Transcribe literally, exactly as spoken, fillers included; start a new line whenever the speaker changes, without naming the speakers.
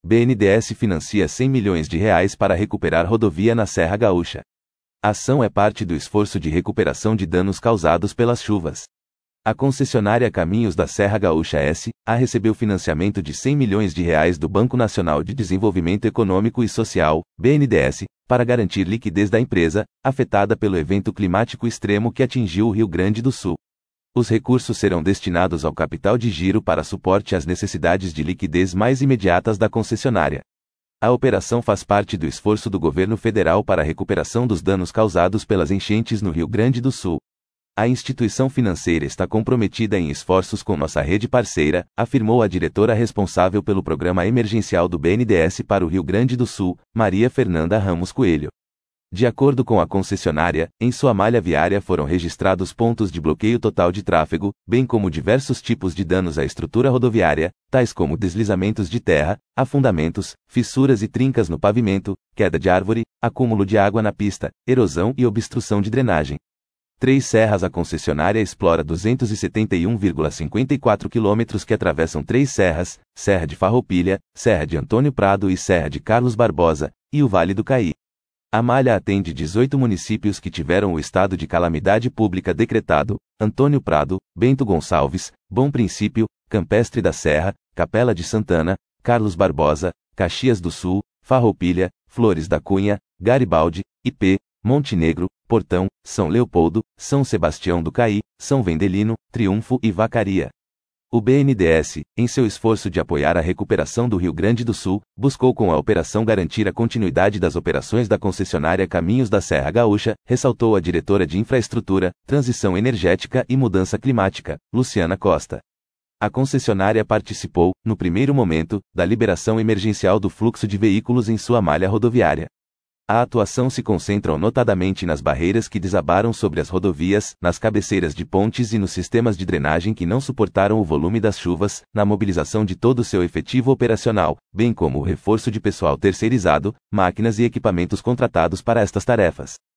B N D E S financia cem milhões de reais para recuperar rodovia na Serra Gaúcha. A ação é parte do esforço de recuperação de danos causados pelas chuvas. A concessionária Caminhos da Serra Gaúcha S A recebeu financiamento de cem milhões de reais do Banco Nacional de Desenvolvimento Econômico e Social, B N D E S, para garantir liquidez da empresa, afetada pelo evento climático extremo que atingiu o Rio Grande do Sul. Os recursos serão destinados ao capital de giro para suporte às necessidades de liquidez mais imediatas da concessionária. A operação faz parte do esforço do governo federal para a recuperação dos danos causados pelas enchentes no Rio Grande do Sul. A instituição financeira está comprometida em esforços com nossa rede parceira, afirmou a diretora responsável pelo programa emergencial do B N D E S para o Rio Grande do Sul, Maria Fernanda Ramos Coelho. De acordo com a concessionária, em sua malha viária foram registrados pontos de bloqueio total de tráfego, bem como diversos tipos de danos à estrutura rodoviária, tais como deslizamentos de terra, afundamentos, fissuras e trincas no pavimento, queda de árvore, acúmulo de água na pista, erosão e obstrução de drenagem. Três Serras. A concessionária explora duzentos e setenta e um vírgula cinquenta e quatro quilômetros que atravessam três serras, Serra de Farroupilha, Serra de Antônio Prado e Serra de Carlos Barbosa, e o Vale do Caí. A malha atende dezoito municípios que tiveram o estado de calamidade pública decretado: Antônio Prado, Bento Gonçalves, Bom Princípio, Campestre da Serra, Capela de Santana, Carlos Barbosa, Caxias do Sul, Farroupilha, Flores da Cunha, Garibaldi, I P, Montenegro, Portão, São Leopoldo, São Sebastião do Caí, São Vendelino, Triunfo e Vacaria. O B N D E S, em seu esforço de apoiar a recuperação do Rio Grande do Sul, buscou com a operação garantir a continuidade das operações da concessionária Caminhos da Serra Gaúcha, ressaltou a diretora de Infraestrutura, Transição Energética e Mudança Climática, Luciana Costa. A concessionária participou, no primeiro momento, da liberação emergencial do fluxo de veículos em sua malha rodoviária. A atuação se concentra notadamente nas barreiras que desabaram sobre as rodovias, nas cabeceiras de pontes e nos sistemas de drenagem que não suportaram o volume das chuvas, na mobilização de todo o seu efetivo operacional, bem como o reforço de pessoal terceirizado, máquinas e equipamentos contratados para estas tarefas.